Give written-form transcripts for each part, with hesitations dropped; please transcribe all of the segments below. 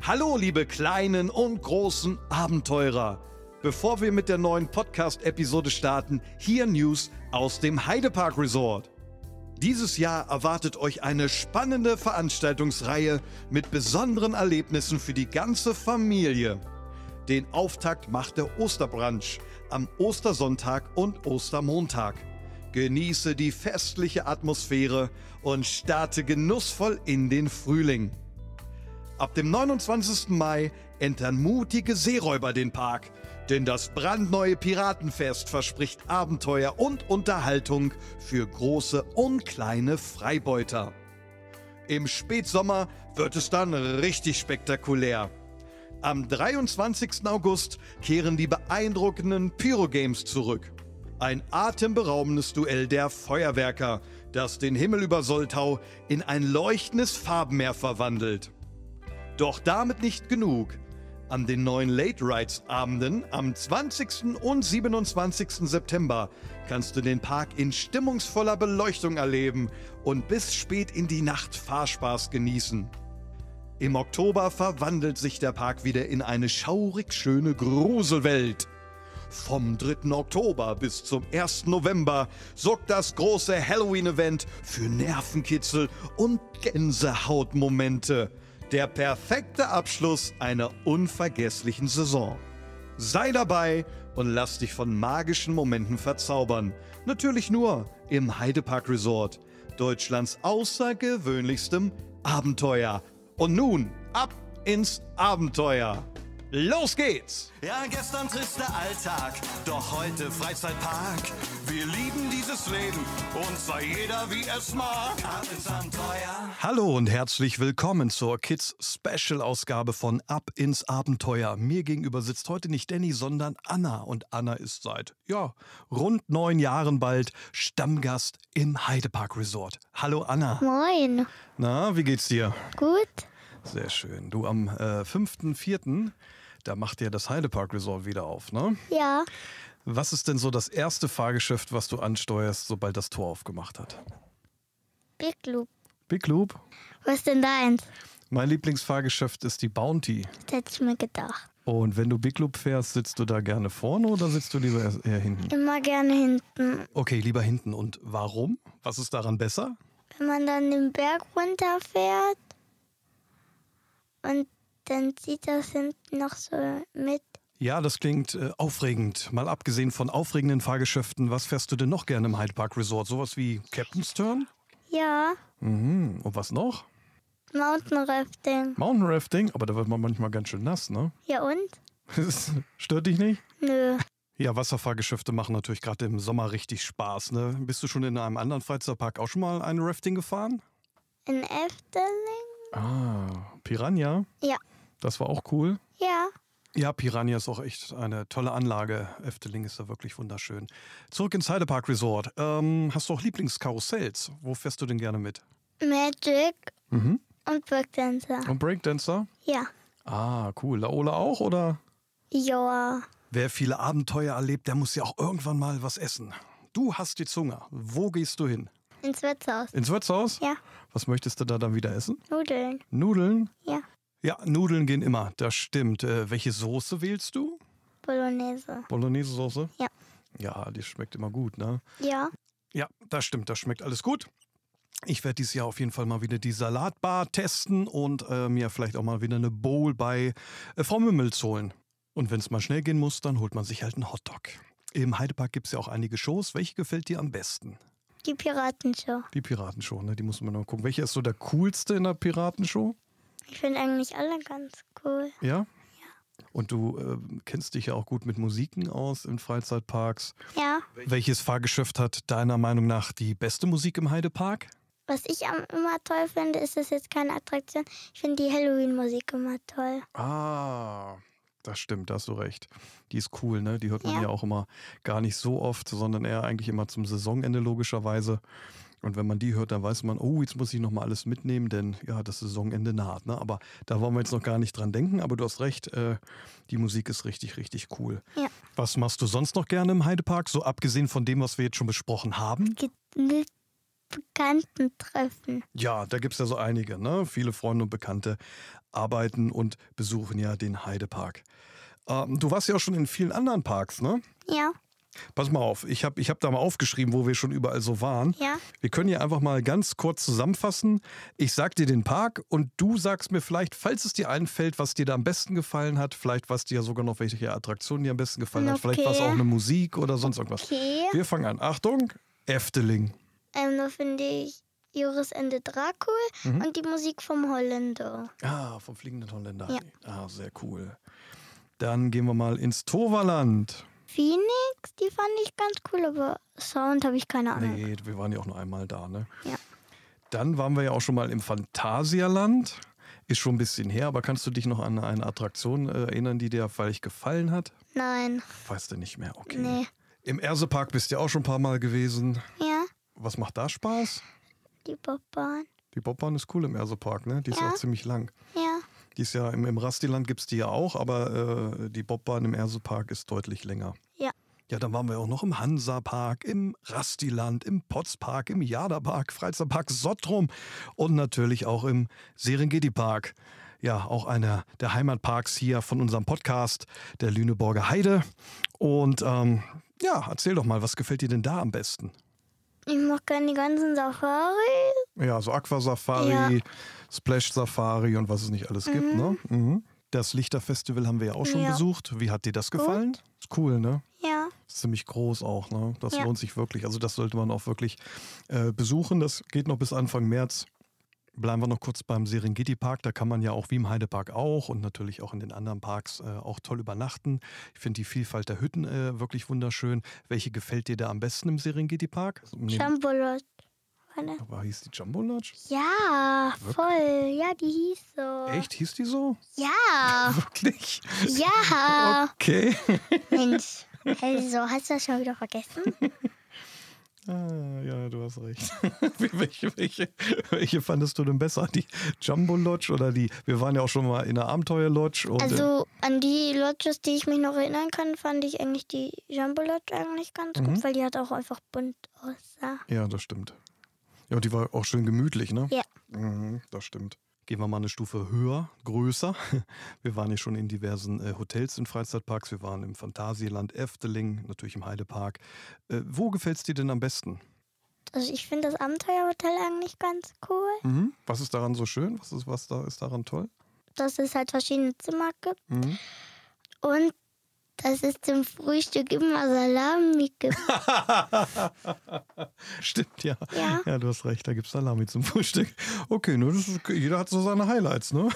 Hallo, liebe kleinen und großen Abenteurer. Bevor wir mit der neuen Podcast-Episode starten, hier News aus dem Heidepark Resort. Dieses Jahr erwartet euch eine spannende Veranstaltungsreihe mit besonderen Erlebnissen für die ganze Familie. Den Auftakt macht der Osterbrunch am Ostersonntag und Ostermontag. Genieße die festliche Atmosphäre und starte genussvoll in den Frühling. Ab dem 29. Mai entern mutige Seeräuber den Park, denn das brandneue Piratenfest verspricht Abenteuer und Unterhaltung für große und kleine Freibeuter. Im Spätsommer wird es dann richtig spektakulär. Am 23. August kehren die beeindruckenden Pyro-Games zurück. Ein atemberaubendes Duell der Feuerwerker, das den Himmel über Soltau in ein leuchtendes Farbenmeer verwandelt. Doch damit nicht genug. An den neuen Late Rides Abenden am 20. und 27. September kannst du den Park in stimmungsvoller Beleuchtung erleben und bis spät in die Nacht Fahrspaß genießen. Im Oktober verwandelt sich der Park wieder in eine schaurig schöne Gruselwelt. Vom 3. Oktober bis zum 1. November sorgt das große Halloween-Event für Nervenkitzel und Gänsehautmomente. Der perfekte Abschluss einer unvergesslichen Saison. Sei dabei und lass dich von magischen Momenten verzaubern. Natürlich nur im Heidepark Resort, Deutschlands außergewöhnlichstem Abenteuer. Und nun ab ins Abenteuer. Los geht's! Ja, gestern trister Alltag, doch heute Freizeitpark. Wir lieben dieses Leben und sei jeder wie es mag. Ab ins Abenteuer. Hallo und herzlich willkommen zur Kids-Special-Ausgabe von Ab ins Abenteuer. Mir gegenüber sitzt heute nicht Danny, sondern Anna. Und Anna ist seit, rund 9 Jahren bald Stammgast im Heidepark Resort. Hallo Anna. Moin. Na, wie geht's dir? Gut? Sehr schön. Du, am 5.4., da macht ja das Heidepark Resort wieder auf, ne? Ja. Was ist denn so das erste Fahrgeschäft, was du ansteuerst, sobald das Tor aufgemacht hat? Big Loop. Big Loop? Was ist denn deins? Mein Lieblingsfahrgeschäft ist die Bounty. Das hätte ich mir gedacht. Und wenn du Big Loop fährst, sitzt du da gerne vorne oder sitzt du lieber eher hinten? Immer gerne hinten. Okay, lieber hinten. Und warum? Was ist daran besser? Wenn man dann den Berg runterfährt und dann zieht das hinten noch so mit. Ja, das klingt aufregend. Mal abgesehen von aufregenden Fahrgeschäften, was fährst du denn noch gerne im Heidepark Resort? Sowas wie Captain's Turn? Ja. Mhm. Und was noch? Mountain Rafting. Mountain Rafting? Aber da wird man manchmal ganz schön nass, ne? Ja und? Stört dich nicht? Nö. Ja, Wasserfahrgeschäfte machen natürlich gerade im Sommer richtig Spaß, ne? Bist du schon in einem anderen Freizeitpark auch schon mal ein Rafting gefahren? In Efteling? Ah, Piranha? Ja. Das war auch cool. Ja. Ja, Piranha ist auch echt eine tolle Anlage. Efteling ist da wirklich wunderschön. Zurück ins Heidepark Resort. Hast du auch Lieblingskarussells? Wo fährst du denn gerne mit? Magic Mhm. und Breakdancer. Und Breakdancer? Ja. Ah, cool. Laola auch, oder? Ja. Wer viele Abenteuer erlebt, der muss ja auch irgendwann mal was essen. Du hast die Zunge. Wo gehst du hin? Ins Wirtshaus. Ins Wirtshaus? Ja. Was möchtest du da dann wieder essen? Nudeln. Nudeln? Ja. Ja, Nudeln gehen immer, das stimmt. Welche Soße wählst du? Bolognese. Bolognese-Soße? Ja. Ja, die schmeckt immer gut, ne? Ja. Ja, das stimmt, das schmeckt alles gut. Ich werde dieses Jahr auf jeden Fall mal wieder die Salatbar testen und mir vielleicht auch mal wieder eine Bowl bei Frau Mümmels holen. Und wenn es mal schnell gehen muss, dann holt man sich halt einen Hotdog. Im Heidepark gibt es ja auch einige Shows. Welche gefällt dir am besten? Die Piratenshow. Die Piratenshow, ne? Die muss man noch gucken. Welcher ist so der coolste in der Piratenshow? Ich finde eigentlich alle ganz cool. Ja? Und du kennst dich ja auch gut mit Musiken aus in Freizeitparks. Ja. Welches Fahrgeschäft hat deiner Meinung nach die beste Musik im Heidepark? Was ich immer toll finde, ist das jetzt keine Attraktion. Ich finde die Halloween-Musik immer toll. Ah, das stimmt, da hast du recht. Die ist cool, ne? Die hört man ja auch immer gar nicht so oft, sondern eher eigentlich immer zum Saisonende logischerweise. Und wenn man die hört, dann weiß man, oh, jetzt muss ich nochmal alles mitnehmen, denn ja, das Saisonende naht. Ne? Aber da wollen wir jetzt noch gar nicht dran denken. Aber du hast recht, die Musik ist richtig, richtig cool. Ja. Was machst du sonst noch gerne im Heidepark, so abgesehen von dem, was wir jetzt schon besprochen haben? Bekannten treffen. Ja, da gibt es ja so einige, ne? Viele Freunde und Bekannte arbeiten und besuchen ja den Heidepark. Du warst ja auch schon in vielen anderen Parks, ne? Ja, Pass mal auf, ich hab da mal aufgeschrieben, wo wir schon überall so waren. ja. Wir können hier einfach mal ganz kurz zusammenfassen. Ich sag dir den Park und du sagst mir vielleicht, falls es dir einfällt, was dir da am besten gefallen hat, vielleicht was dir sogar noch welche Attraktionen dir am besten gefallen hat, vielleicht Okay. war es auch eine Musik oder sonst irgendwas. Okay. Wir fangen an. Achtung, Efteling. Da finde ich Joris Ende Dracul und die Musik vom Holländer. Ah, vom Fliegenden Holländer. Ja. Ah, sehr cool. Dann gehen wir mal ins Toverland. Phoenix, die fand ich ganz cool, aber Sound habe ich keine Ahnung. Nee, wir waren ja auch nur einmal da, ne? Ja. Dann waren wir ja auch schon mal im Phantasialand. Ist schon ein bisschen her, aber kannst du dich noch an eine Attraktion erinnern, die dir vielleicht gefallen hat? Nein, Weißt du nicht mehr, okay. nee. Im Ersepark bist du ja auch schon ein paar Mal gewesen. Ja, Was macht da Spaß? die Bobbahn. Die Bobbahn ist cool im Ersepark, ne? Die ist Ja. auch ziemlich lang. Ja, Die ist ja im Rastiland gibt es die ja auch, aber die Bobbahn im Ersepark ist deutlich länger. Ja. Ja, dann waren wir auch noch im Hansapark, im Rastiland, im Potzpark, im Jadapark, Freizeitpark Sottrum und natürlich auch im Serengeti-Park. Ja, auch einer der Heimatparks hier von unserem Podcast, der Lüneburger Heide. Und ja, erzähl doch mal, was gefällt dir denn da am besten? ich mag gerne die ganzen Safari. Ja, so Aquasafari, Ja. Splash Safari und was es nicht alles gibt, ne? Mhm. Das Lichterfestival haben wir ja auch schon Ja. besucht. Wie hat dir das gefallen? Ist cool, ne? Ja, Ist ziemlich groß auch, ne? Das Ja. lohnt sich wirklich. Also das sollte man auch wirklich besuchen. Das geht noch bis Anfang März. Bleiben wir noch kurz beim Serengeti-Park. Da kann man ja auch wie im Heidepark auch und natürlich auch in den anderen Parks auch toll übernachten. Ich finde die Vielfalt der Hütten wirklich wunderschön. Welche gefällt dir da am besten im Serengeti-Park? Jumbo Lodge. Aber hieß die Jumbo Lodge? Ja, voll. Ja, die hieß so. Echt? Hieß die so? Ja, Wirklich? ja. Okay. Mensch, also, hast du das schon wieder vergessen? Ah, ja, du hast recht. welche fandest du denn besser? Die Jumbo Lodge oder die? Wir waren ja auch schon mal in der Abenteuer Lodge. Und, Also an die Lodges, die ich mich noch erinnern kann, fand ich eigentlich die Jumbo Lodge eigentlich ganz gut, weil die hat auch einfach bunt aussah. ja, das stimmt. Ja, und die war auch schön gemütlich, ne? Ja. Mhm, das stimmt. Gehen wir mal eine Stufe höher, größer. Wir waren ja schon in diversen Hotels in Freizeitparks. Wir waren im Phantasialand, Efteling, natürlich im Heidepark. Wo gefällt es dir denn am besten? Also ich finde das Abenteuerhotel eigentlich ganz cool, Mhm. Was ist daran so schön? Was ist daran toll? dass es halt verschiedene Zimmer gibt Mhm. und dass es zum Frühstück immer Salami gibt. Stimmt, ja. Ja. Ja, du hast recht, da gibt es Salami zum Frühstück. Okay, ne, jeder hat so seine Highlights, ne?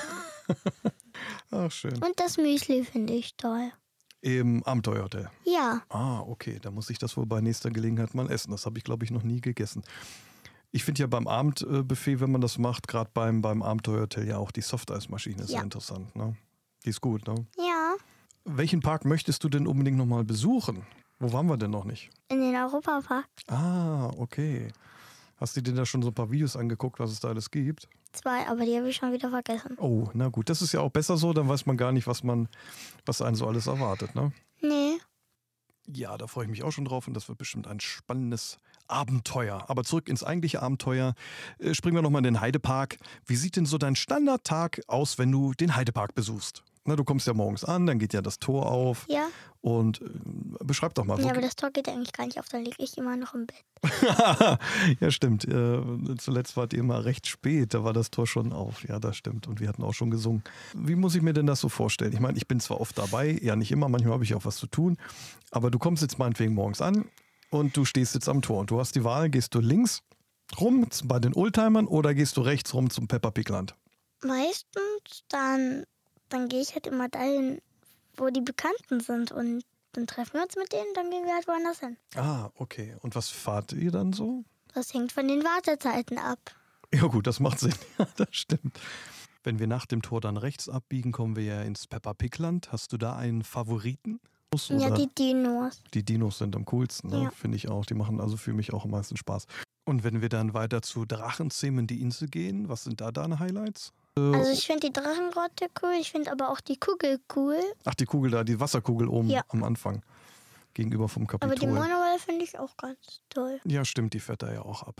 Ach, schön. Und das Müsli finde ich toll. Im Abenteuerhotel. Ja, Ah, okay, da muss ich das wohl bei nächster Gelegenheit mal essen. Das habe ich, glaube ich, noch nie gegessen. Ich finde ja beim Abendbuffet, wenn man das macht, gerade beim Abenteuerhotel ja auch die Softeismaschine ist Ja. sehr interessant, ne? Die ist gut, ne? ja. Welchen Park möchtest du denn unbedingt nochmal besuchen? Wo waren wir denn noch nicht? In den Europapark. Ah, okay. Hast du dir da schon so ein paar Videos angeguckt, was es da alles gibt? 2, aber die habe ich schon wieder vergessen. Oh, na gut, das ist ja auch besser so, dann weiß man gar nicht, was einen so alles erwartet, ne? Nee, Ja, da freue ich mich auch schon drauf und das wird bestimmt ein spannendes Abenteuer. Aber zurück ins eigentliche Abenteuer. Springen wir nochmal in den Heidepark. Wie sieht denn so dein Standardtag aus, wenn du den Heidepark besuchst? Na, du kommst ja morgens an, dann geht ja das Tor auf ja. und beschreib doch mal. Ja, aber das Tor geht ja eigentlich gar nicht auf, dann liege ich immer noch im Bett. Ja, stimmt. Zuletzt wart ihr immer recht spät, da war das Tor schon auf. Ja, das stimmt. Und wir hatten auch schon gesungen. Wie muss ich mir denn das so vorstellen? Ich meine, ich bin zwar oft dabei, ja nicht immer, manchmal habe ich auch was zu tun, aber du kommst jetzt meinetwegen morgens an und du stehst jetzt am Tor und du hast die Wahl, gehst du links rum bei den Oldtimern oder gehst du rechts rum zum Peppa Pig Land? Meistens dann gehe ich halt immer dahin, wo die Bekannten sind und dann treffen wir uns mit denen, dann gehen wir halt woanders hin. Ah, okay. Und was fahrt ihr dann so? Das hängt von den Wartezeiten ab. Ja gut, das macht Sinn. Ja, das stimmt. Wenn wir nach dem Tor dann rechts abbiegen, kommen wir ja ins Peppa Pig Land. Hast du da einen Favoriten? Ja, die Dinos. Die Dinos sind am coolsten, ne? Ja. Finde ich auch. Die machen also für mich auch am meisten Spaß. Und wenn wir dann weiter zu Drachenzähmen die Insel gehen, was sind da deine Highlights? Also ich finde die Drachengrotte cool, ich finde aber auch die Kugel cool. Ach, die Kugel da, die Wasserkugel oben Ja. am Anfang. Gegenüber vom Aber die Kapitol. Monorail finde ich auch ganz toll. Ja, stimmt, die fährt da ja auch ab.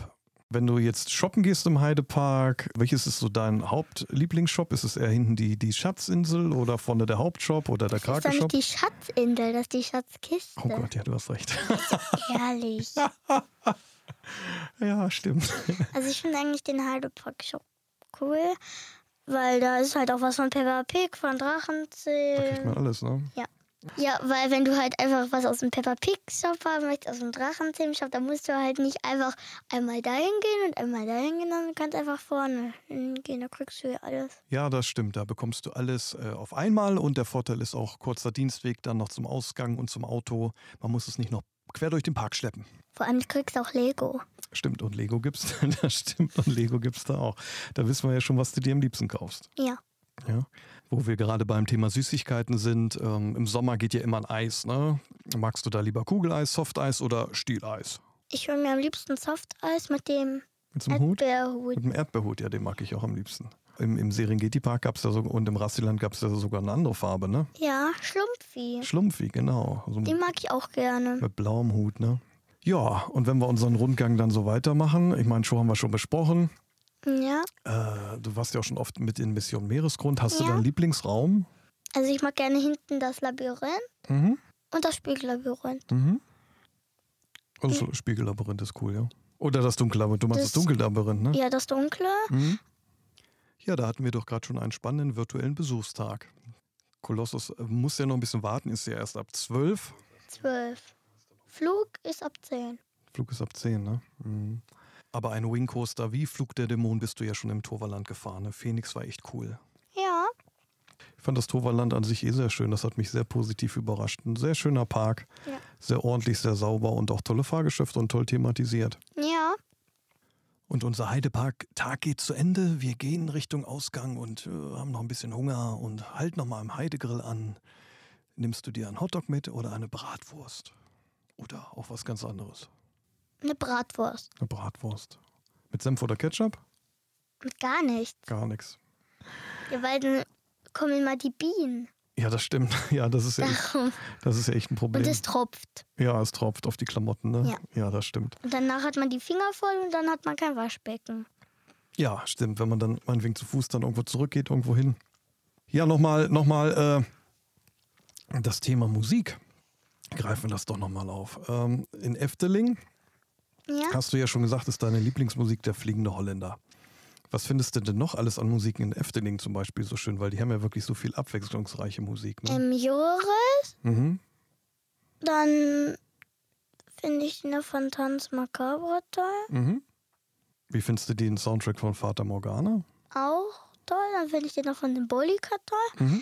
Wenn du jetzt shoppen gehst im Heidepark, welches ist so dein Hauptlieblingsshop? Ist es eher hinten die Schatzinsel oder vorne der Hauptshop oder der Das ist doch Krake-Shop? nicht die Schatzinsel, das ist die Schatzkiste. Oh Gott, ja, du hast recht. Ehrlich. Ja, stimmt. Also ich finde eigentlich den Heidepark-Shop cool, weil da ist halt auch was von Peppa Pig, von Da kriegt Drachenzähmen. man alles, ne? Ja, weil wenn du halt einfach was aus dem Peppa Pig Shop haben möchtest, aus dem Drachenzähmen Shop, dann musst du halt nicht einfach einmal dahin gehen und einmal dahin gehen, sondern du kannst einfach vorne hingehen, da kriegst du ja alles. Ja, das stimmt. Da bekommst du alles auf einmal und der Vorteil ist auch kurzer Dienstweg dann noch zum Ausgang und zum Auto. Man muss es nicht noch quer durch den Park schleppen. Vor allem du kriegst auch Lego. Stimmt, und Lego gibt's. Das stimmt, und Lego gibt's da auch. Da wissen wir ja schon, was du dir am liebsten kaufst. Ja. Ja. Wo wir gerade beim Thema Süßigkeiten sind, im Sommer geht ja immer ein Eis, ne? Magst du da lieber Kugeleis, Softeis oder Stieleis? Ich hole mir am liebsten Softeis mit dem Mit so einem Hut? Erdbeerhut. Mit dem Erdbeerhut, ja, den mag ich auch am liebsten. Im Serengeti-Park gab es ja und im Rassiland gab es ja sogar eine andere Farbe, ne? Ja, Schlumpfi. Schlumpfi, genau. Also Den mag ich auch gerne. mit blauem Hut, ne? Ja, und wenn wir unseren Rundgang dann so weitermachen, ich meine, Show haben wir schon besprochen. Ja, Du warst ja auch schon oft mit in Mission Meeresgrund. Hast du Ja. deinen Lieblingsraum? also ich mag gerne hinten das Labyrinth Mhm. und das Spiegellabyrinth. Mhm. Also das Spiegellabyrinth ist cool, ja. Oder das Dunkellabyrinth. Du meinst das Das- Dunkellabyrinth, ne? Ja, das Dunkle. Mhm. Ja, da hatten wir doch gerade schon einen spannenden virtuellen Besuchstag. Kolossus muss ja noch ein bisschen warten, ist ja erst ab 12. 12. Flug ist ab 10. Flug ist ab 10, ne? Mhm. Aber ein Wingcoaster wie Flug der Dämonen bist du ja schon im Toverland gefahren. Ne? Phoenix war echt cool. Ja, Ich fand das Toverland an sich sehr schön. Das hat mich sehr positiv überrascht. Ein sehr schöner Park. Ja. Sehr ordentlich, sehr sauber und auch tolle Fahrgeschäfte und toll thematisiert. ja. Und unser Heidepark-Tag geht zu Ende. Wir gehen Richtung Ausgang und haben noch ein bisschen Hunger und halt noch mal im Heidegrill an. Nimmst du dir einen Hotdog mit oder eine Bratwurst? Oder auch was ganz anderes? Eine Bratwurst. Eine Bratwurst. Mit Senf oder Ketchup? Mit gar nichts. Gar nichts. Ja, weil dann kommen immer die Bienen. Ja, das stimmt. Ja, das ist ja Darum. echt ein Problem. Und es tropft. Ja, es tropft auf die Klamotten, ne? Ja, das stimmt. Und danach hat man die Finger voll und dann hat man kein Waschbecken. Ja, stimmt. Wenn man dann meinetwegen zu Fuß dann irgendwo zurückgeht, irgendwo hin. Ja, nochmal das Thema Musik. Greifen wir das doch nochmal auf. In Efteling, Ja, hast du ja schon gesagt, ist deine Lieblingsmusik der Fliegende Holländer. Was findest du denn noch alles an Musiken in Efteling zum Beispiel so schön? Weil die haben ja wirklich so viel abwechslungsreiche Musik. Ne? Joris, Mhm. dann finde ich den von Tanz Macabre toll. Mhm. Wie findest du den Soundtrack von Fata Morgana? Auch toll. Dann finde ich den noch von Symbolica toll. Mhm.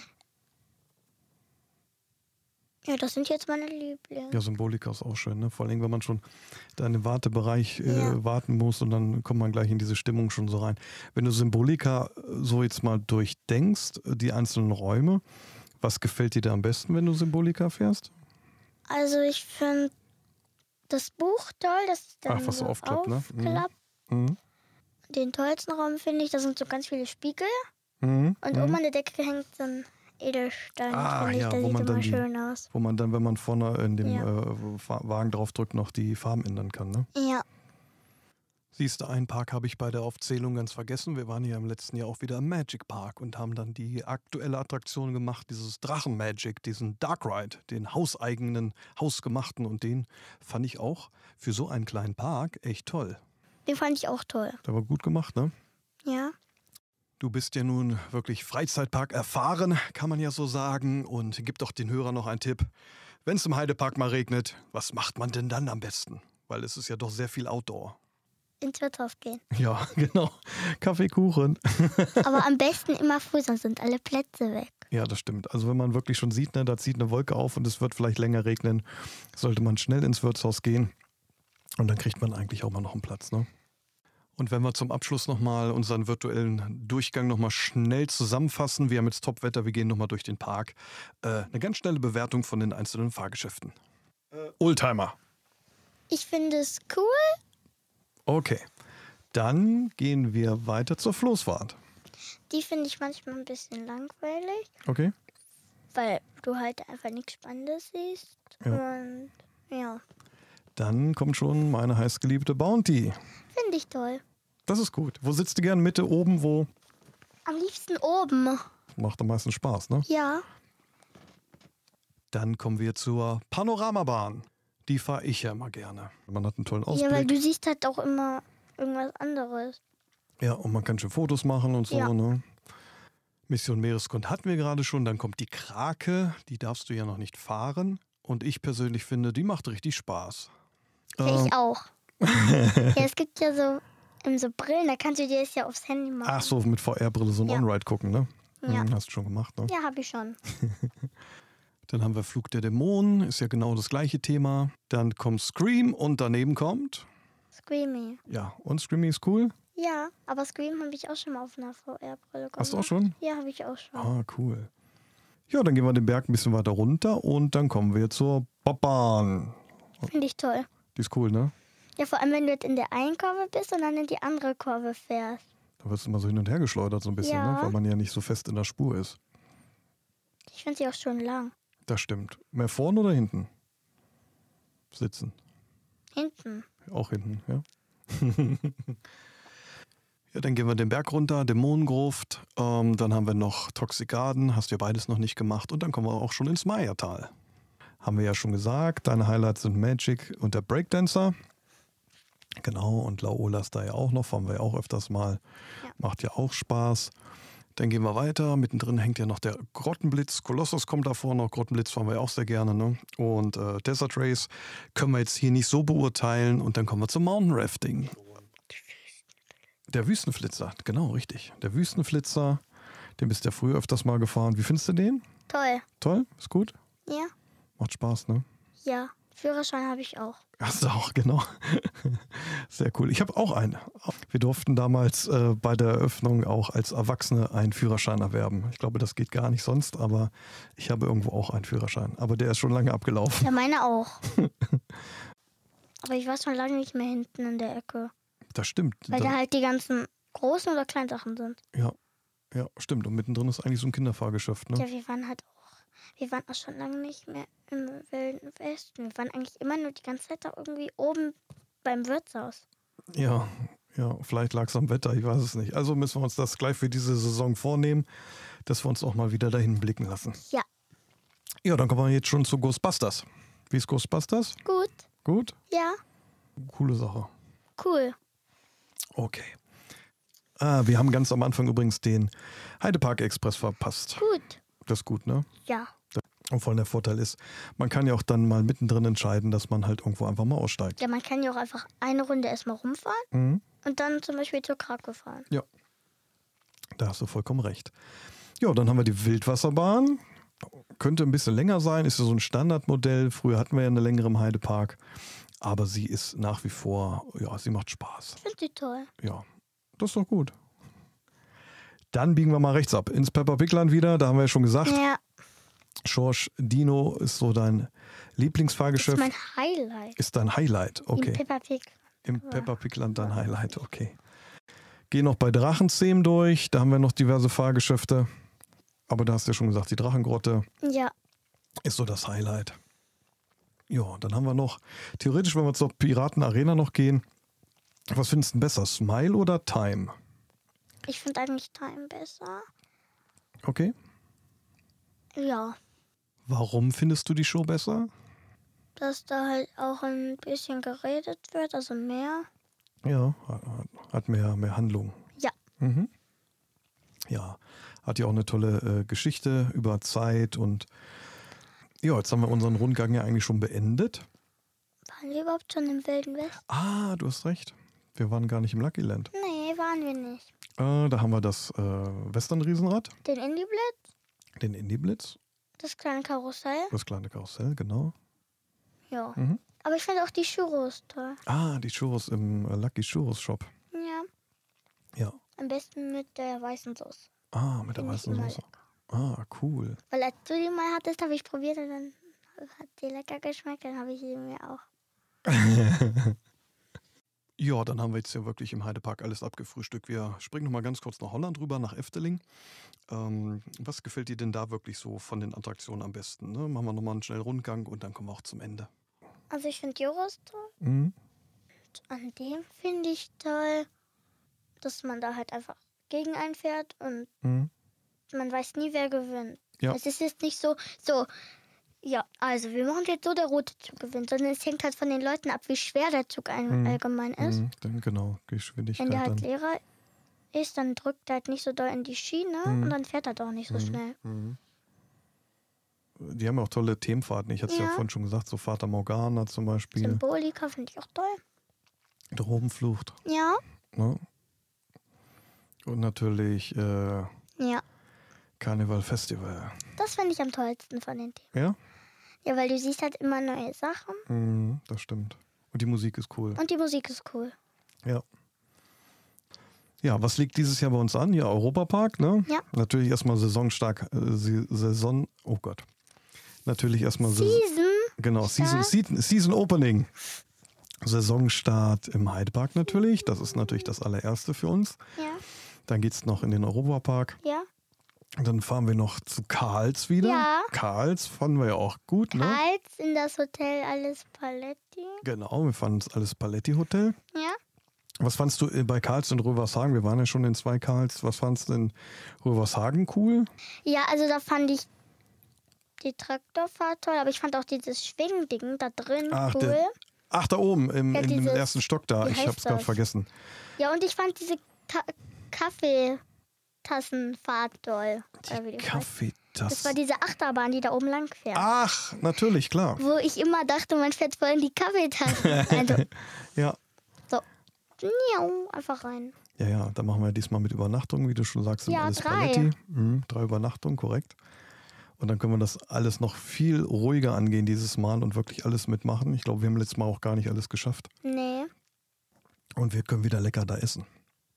Ja, das sind jetzt meine Lieblinge. Ja, Symbolika ist auch schön, ne? Vor allem, wenn man schon da in den Wartebereich Ja. warten muss und dann kommt man gleich in diese Stimmung schon so rein. Wenn du Symbolika so jetzt mal durchdenkst, die einzelnen Räume, was gefällt dir da am besten, wenn du Symbolika fährst? Also ich finde das Buch toll, das ist dann Ach, was so so aufklappt, ne? aufklappt. Mhm. Den tollsten Raum finde ich, da sind so ganz viele Spiegel. Mhm. Und oben an der Decke hängt so ein Edelstein. Ah, finde ich, ja, der wo sieht man dann immer die- schön aus. Wo man dann, wenn man vorne in dem Ja. Wagen drauf drückt, noch die Farben ändern kann, ne? Ja, Siehst du, einen Park habe ich bei der Aufzählung ganz vergessen. Wir waren ja im letzten Jahr auch wieder im Magic Park und haben dann die aktuelle Attraktion gemacht, dieses Drachen-Magic, diesen Dark Ride, den hauseigenen, hausgemachten. Und den fand ich auch für so einen kleinen Park echt toll. den fand ich auch toll. Der war gut gemacht, ne? Ja. Du bist ja nun wirklich Freizeitpark erfahren, kann man ja so sagen. Und gib doch den Hörern noch einen Tipp. Wenn es im Heidepark mal regnet, was macht man denn dann am besten? Weil es ist ja doch sehr viel Outdoor. Ins Wirtshaus gehen. Ja, genau. Kaffee, Kuchen. Aber am besten immer früh, sonst sind alle Plätze weg. Ja, das stimmt. Also wenn man wirklich schon sieht, ne, da zieht eine Wolke auf und es wird vielleicht länger regnen, sollte man schnell ins Wirtshaus gehen. Und dann kriegt man eigentlich auch mal noch einen Platz, ne? Und wenn wir zum Abschluss nochmal unseren virtuellen Durchgang nochmal schnell zusammenfassen, wir haben jetzt Top-Wetter, wir gehen nochmal durch den Park. Eine ganz schnelle Bewertung von den einzelnen Fahrgeschäften. Oldtimer. Ich finde es cool. Okay. Dann gehen wir weiter zur Floßfahrt. Die finde ich manchmal ein bisschen langweilig, Okay? weil du halt einfach nichts Spannendes siehst. Ja. Und ja, Dann kommt schon meine heißgeliebte Bounty. Finde ich toll. Das ist gut. Wo sitzt du gern? Mitte, oben, wo? Am liebsten oben. Macht am meisten Spaß, ne? Ja. Dann kommen wir zur Panoramabahn. Die fahre ich ja immer gerne. Man hat einen tollen Ausblick. Ja, weil du siehst halt auch immer irgendwas anderes. Ja, und man kann schön Fotos machen und so, Ja. ne? Mission Meeresgrund hatten wir gerade schon. Dann kommt die Krake. Die darfst du ja noch nicht fahren. Und ich persönlich finde, die macht richtig Spaß. Ich auch. Ja, es gibt ja so Brillen, da kannst du dir das ja aufs Handy machen. Ach so, mit VR-Brille so ein Ja. On-Ride gucken, ne? Ja. Hast du schon gemacht, ne? Ja, habe ich schon. Dann haben wir Flug der Dämonen, ist ja genau das gleiche Thema. Dann kommt Scream und daneben kommt... Screamy. Ja, und Screamy ist cool. Ja, aber Scream habe ich auch schon mal auf einer VR-Brille gemacht. Hast du auch schon? Ja, habe ich auch schon. Ah, cool. Ja, dann gehen wir den Berg ein bisschen weiter runter und dann kommen wir zur Bobbahn. Finde ich toll. Die ist cool, ne? Ja, vor allem, wenn du jetzt in der einen Kurve bist und dann in die andere Kurve fährst. Da wirst du immer so hin und her geschleudert so ein bisschen, Ja. ne? Weil man ja nicht so fest in der Spur ist. Ich finde sie auch schon lang. Das stimmt. Mehr vorne oder hinten? Sitzen. Hinten. Auch hinten, ja. Ja, dann gehen wir den Berg runter, Dämonengruft. Dann haben wir noch Toxic Garden, hast du ja beides noch nicht gemacht. Und dann kommen wir auch schon ins Maya-Tal. Haben wir ja schon gesagt, deine Highlights sind Magic und der Breakdancer. Genau, und Laola ist da ja auch noch, fahren wir ja auch öfters mal. Ja. Macht ja auch Spaß. Dann gehen wir weiter. Mittendrin hängt ja noch der Grottenblitz. Kolossus kommt davor noch. Grottenblitz fahren wir ja auch sehr gerne. Ne? Und Desert Race können wir jetzt hier nicht so beurteilen. Und dann kommen wir zum Mountain Rafting. Der Wüstenflitzer, genau, richtig. Der Wüstenflitzer, den bist du ja früher öfters mal gefahren. Wie findest du den? Toll. Toll? Ist gut? Ja? Macht Spaß, ne? Ja. Führerschein habe ich auch. Hast du auch, genau. Sehr cool. Ich habe auch einen. Wir durften damals bei der Eröffnung auch als Erwachsene einen Führerschein erwerben. Ich glaube, das geht gar nicht sonst, aber ich habe irgendwo auch einen Führerschein. Aber der ist schon lange abgelaufen. Ja, meine auch. Aber ich war schon lange nicht mehr hinten in der Ecke. Das stimmt. Weil da halt die ganzen großen oder kleinen Sachen sind. Ja, stimmt. Und mittendrin ist eigentlich so ein Kinderfahrgeschäft, ne? Ja, wir waren auch schon lange nicht mehr im Wilden Westen. Wir waren eigentlich immer nur die ganze Zeit da irgendwie oben beim Wirtshaus. Ja, vielleicht lag es am Wetter, ich weiß es nicht. Also müssen wir uns das gleich für diese Saison vornehmen, dass wir uns auch mal wieder dahin blicken lassen. Ja. Ja, dann kommen wir jetzt schon zu Ghostbusters. Wie ist Ghostbusters? Gut. Gut? Ja. Coole Sache. Cool. Okay. Wir haben ganz am Anfang übrigens den Heidepark Express verpasst. Gut. Das ist gut, ne? Ja. Und vor allem der Vorteil ist, man kann ja auch dann mal mittendrin entscheiden, dass man halt irgendwo einfach mal aussteigt. Ja, man kann ja auch einfach eine Runde erstmal rumfahren Mhm. und dann zum Beispiel zur Krake fahren. Ja, da hast du vollkommen recht. Ja, dann haben wir die Wildwasserbahn. Könnte ein bisschen länger sein, ist ja so ein Standardmodell. Früher hatten wir ja eine längere im Heidepark. Aber sie ist nach wie vor, ja, sie macht Spaß. Ich finde sie toll. Ja, das ist doch gut. Dann biegen wir mal rechts ab ins Peppa Pig Land wieder. Da haben wir ja schon gesagt, Ja, Schorsch Dino ist so dein das ist Lieblingsfahrgeschäft. mein Highlight. Ist dein Highlight, okay. In Peppa Pig. Im Peppa Pig Land dein Highlight, okay. Geh noch bei Drachenzähmen durch, da haben wir noch diverse Fahrgeschäfte. Aber da hast du ja schon gesagt, die Drachengrotte Ja, ist so das Highlight. Ja, dann haben wir noch, theoretisch, wenn wir zur Piraten-Arena noch gehen, was findest du denn besser, Smile oder Time? ich finde eigentlich Time besser. Okay. Ja, Warum findest du die Show besser? dass da halt auch ein bisschen geredet wird, also mehr. Ja, hat mehr Handlung. Ja, Mhm. Ja, hat ja auch eine tolle Geschichte über Zeit und ja, jetzt haben wir unseren Rundgang ja eigentlich schon beendet. waren wir überhaupt schon im Wilden Westen? Ah, du hast recht. Wir waren gar nicht im Lucky Land. Nee, waren wir nicht. Da haben wir das Western-Riesenrad, Den Indie-Blitz, den Indie-Blitz, das kleine Karussell. das kleine Karussell, genau. Ja. Mhm. Aber ich finde auch die Churros toll. Ah, die Churros im Lucky Churros Shop. Ja, Ja. am besten mit der weißen Sauce. Ah, mit der Finde ich weißen immer Soße. lecker. Ah, cool. Weil als du die mal hattest, habe ich probiert und dann hat die lecker geschmeckt. Dann habe ich sie mir auch. Ja, dann haben wir jetzt ja wirklich im Heidepark alles abgefrühstückt. Wir springen nochmal ganz kurz nach Holland rüber, nach Efteling. Was gefällt dir denn da wirklich so von den Attraktionen am besten? Ne? Machen wir nochmal einen schnellen Rundgang und dann kommen wir auch zum Ende. Also ich finde Churros toll. Mhm. an dem finde ich toll, dass man da halt einfach gegen einen fährt und man weiß nie, wer gewinnt. Ja. Es ist jetzt nicht so, ja, also wir machen jetzt so, der rote Zug gewinnt, sondern es hängt halt von den Leuten ab, wie schwer der Zug allgemein ist. Dann genau, Geschwindigkeit Wenn der halt dann. leerer ist, dann drückt er halt nicht so doll in die Schiene und dann fährt er doch nicht so schnell. Die haben ja auch tolle Themenfahrten. Ich hatte es ja Ja. vorhin schon gesagt, so Fata Morgana zum Beispiel. Symbolika finde ich auch toll. Drogenflucht. Ja. Ne? Und natürlich Ja. Karneval Festival. Das finde ich am tollsten von den Themen. Ja? Ja, weil du siehst halt immer neue Sachen Das stimmt. Und die Musik ist cool. und die Musik ist cool. Ja. Ja, was liegt dieses Jahr bei uns an? Ja, Europapark, ne? Ja. Natürlich erstmal saisonstark, oh Gott. Natürlich erstmal Genau, Season Opening. Saisonstart im Heidepark natürlich. Das ist natürlich das allererste für uns. Ja. Dann geht es noch in den Europapark. Ja. Dann fahren wir noch zu Karls wieder. Ja. Karls fanden wir ja auch gut, ne? Karls in das Hotel Alles Paletti. Genau, wir fanden das alles Paletti-Hotel. Ja. Was fandst du bei Karls in Rövershagen? Wir waren ja schon in 2 Karls. Was fandst du in Rövershagen cool? Ja, also da fand ich die Traktorfahrt toll, aber ich fand auch dieses Schwingding da drin cool. Da oben im dieses- ersten Stock da. wie Ich heißt hab's gerade das? vergessen. Ja, und ich fand diese Kaffeetassenfahrt toll. Oder wie die heißt. Das war Kaffeetasse. diese Achterbahn, die da oben lang fährt. Ach, natürlich, klar. Wo ich immer dachte, man fährt voll in die Kaffeetasse. Also, Ja. so, einfach rein. Ja, da machen wir diesmal mit Übernachtung, wie du schon sagst, im Ja, alles 3. Paletti. 3 Übernachtungen, korrekt. Und dann können wir das alles noch viel ruhiger angehen dieses Mal und wirklich alles mitmachen. Ich glaube, wir haben letztes Mal auch gar nicht alles geschafft. Nee. Und wir können wieder lecker da essen.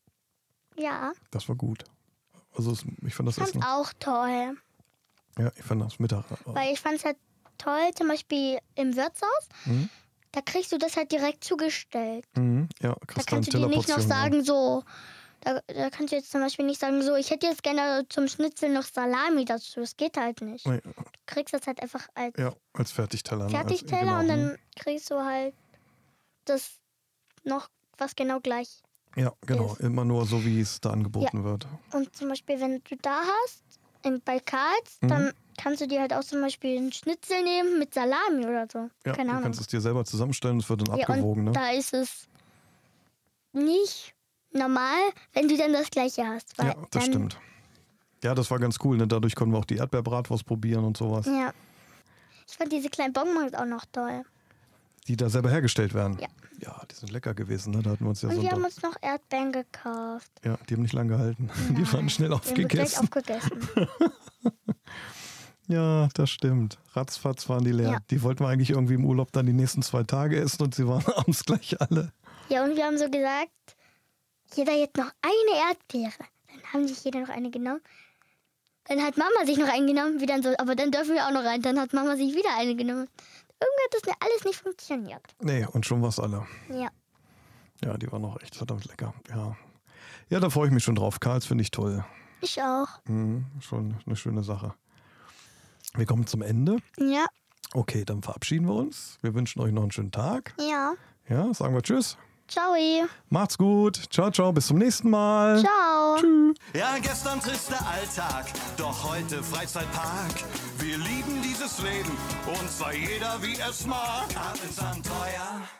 Ja, Das war gut. Also ich fand das fand Essen. auch toll. Ja, ich fand das Mittag. Weil ich fand es halt toll, zum Beispiel im Wirtshaus. Da kriegst du das halt direkt zugestellt. Ja, Da kriegst kannst du dir nicht noch sagen, so. Da kannst du jetzt zum Beispiel nicht sagen, so, ich hätte jetzt gerne zum Schnitzel noch Salami dazu. Das geht halt nicht. Nee, Du kriegst das halt einfach als ja, als Fertigteller. ne? Fertigteller Als- und genau, dann kriegst du halt das noch, was genau gleich. Ja, genau. ist. Immer nur so, wie es da angeboten wird. Und zum Beispiel, wenn du da hast, bei Karls, dann kannst du dir halt auch zum Beispiel einen Schnitzel nehmen mit Salami oder so. Ja, Keine du Ahnung. kannst es dir selber zusammenstellen, es wird dann Ja, abgewogen. und Ne? da ist es nicht normal, wenn du dann das Gleiche hast. Weil Ja, das dann, stimmt. Ja, das war ganz cool. Ne? Dadurch konnten wir auch die Erdbeerbratwurst probieren und sowas, Ja. Ich fand diese kleinen Bonbons auch noch toll. die da selber hergestellt werden. Ja. Ja, die sind lecker gewesen. Ne? Da hatten wir uns ja Und wir haben Sonntag. uns noch Erdbeeren gekauft. Ja, die haben nicht lange gehalten. Die waren schnell Die haben wir gleich aufgegessen. aufgegessen. Ja, das stimmt. Ratzfatz waren die leer. Ja. Die wollten wir eigentlich irgendwie im Urlaub dann die nächsten 2 Tage essen und sie waren abends gleich alle. Ja, und wir haben so gesagt, jeder jetzt noch eine Erdbeere. Dann haben sich jeder noch eine genommen. Dann hat Mama sich noch eine genommen, wie dann so, aber dann dürfen wir auch noch rein. Dann hat Mama sich wieder eine genommen. Irgendwie hat das alles nicht funktioniert. Nee, und schon was alle. Ja. Ja, die waren noch echt verdammt lecker. Ja, ja, da freue ich mich schon drauf. Karls finde ich toll. Ich auch. Schon eine schöne Sache. Wir kommen zum Ende. Ja. Okay, dann verabschieden wir uns. Wir wünschen euch noch einen schönen Tag. Ja. Ja, sagen wir Tschüss. Ciao. Macht's gut. Ciao, ciao. Bis zum nächsten Mal. Ciao. Ja, gestern trister Alltag, doch heute Freizeitpark. Wir lieben dieses Leben und sei jeder wie es mag. Ab ins Abenteuer.